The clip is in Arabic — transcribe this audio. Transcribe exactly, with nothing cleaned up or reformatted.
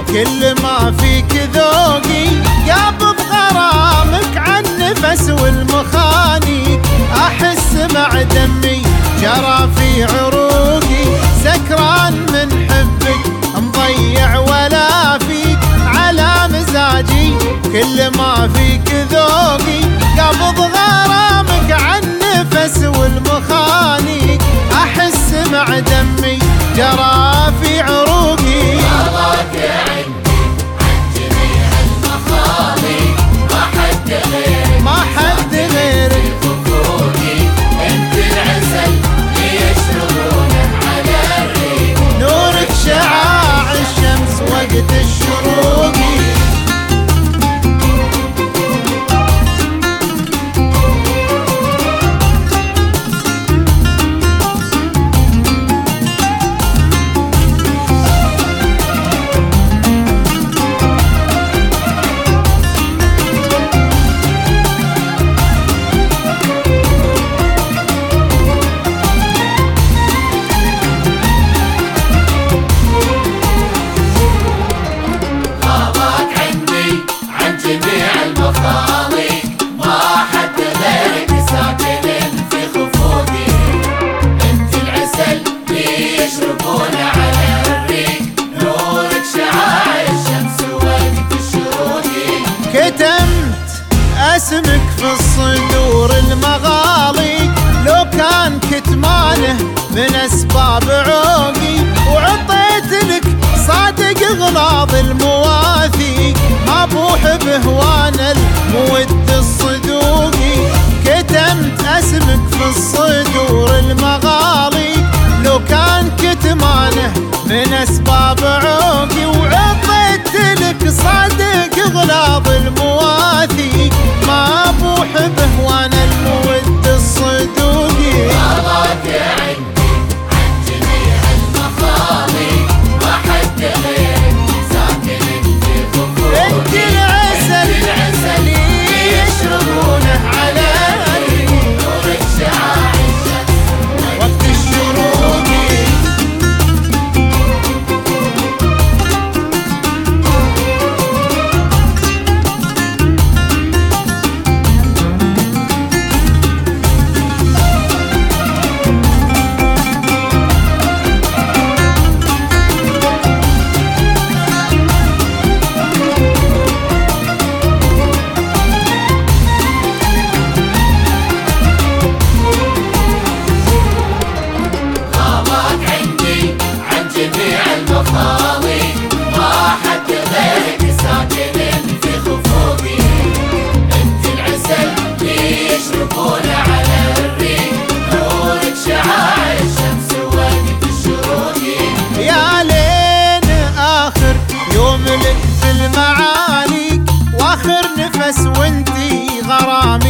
كل ما فيك ذوقي قابض غرامك عن نفس والمخاني. احس مع دمي جرى في عروقي، سكران من حبك مضيع ولا فيك على مزاجي. كل ما فيك ذوقي قابض غرامك عن نفس والمخاني. احس مع دمي جرى في عروقي. رضاك عندي عن جميع المخالق، ما حد غيرك ما حد غيرك فوقي. انت العسل ليشربونه على الريق، نورك شعاع الشمس وقت الشروق. جميع المخالق، ما حد غيرك ساكن في خفوقي. انت العسل ليشربون على الريق، نورك شعاع الشمس وقت الشروق. كتمت اسمك في الصدور المغاليق، لو كان كتمانه من اسباب عوقي. وعطيت لك صادق غلاظ المواثيق، ما بوح بهوان المود الصدوقي. كتمت اسمك في الصدور المغاليق، لو كان كتمانه من اسباب عوقي. وعطيت لك صادق غلاظ المواثيق، ما بوح بهوان المود الصدوقي. رضاك عندي عن جميع المخالق، ما حد غيرك ساكن في خفوقي. انت العسل العسل يشربونه على الريق، نورك شعاع الشمس وقت الشروق. جميع المخالق، ما حد غيرك ساكن في خفوقي. انت العسل ليشربون على الريق، نورك شعاع الشمس وقت الشروق. يا لين اخر يوم لك في المعاليك، واخر نفس وانتي غرامي